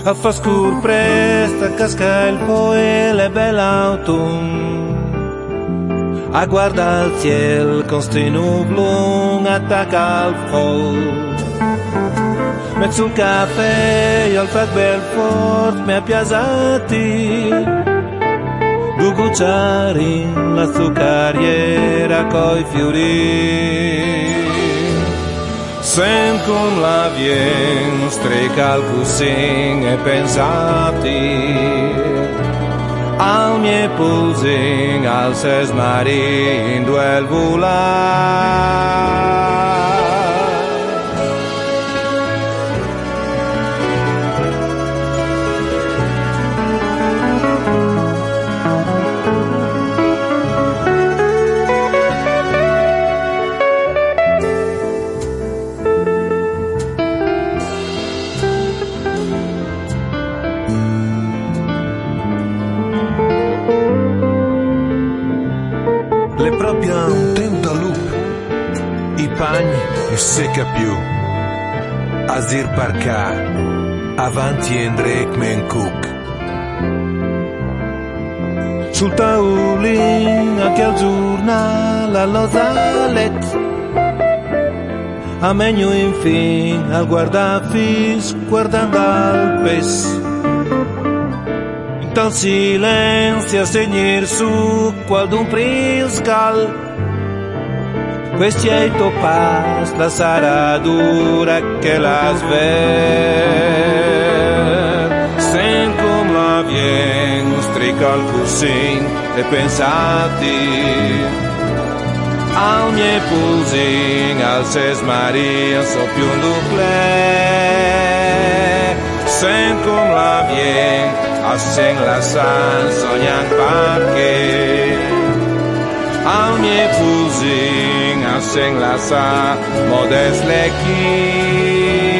a fa scur presta casca il poe le bell'autunno a guarda il ciel con sti nublon attacca al fol mezzo sul caffè al fat bel fort mi ha piasati due cucciari la zucchariera coi fiori sen con la vien streca al cusin e pensati al mie pulsing al ses marin duel volar le propria un tentalup i pagni e secca più Asir Parca avanti Endrek Mencook sul taulin anche al giornale allo zalet a megno infin al guardafis guardando al pes tal silenzio a segnir su qualdun priscal questi è il topaz la sarà dura che la sver sen com la vien strica al cusin e pensati al mie pulsing al ses maria so più un duple sen com la vien Asseng la san sognang pake al mie pulsing asseng la sa modes leki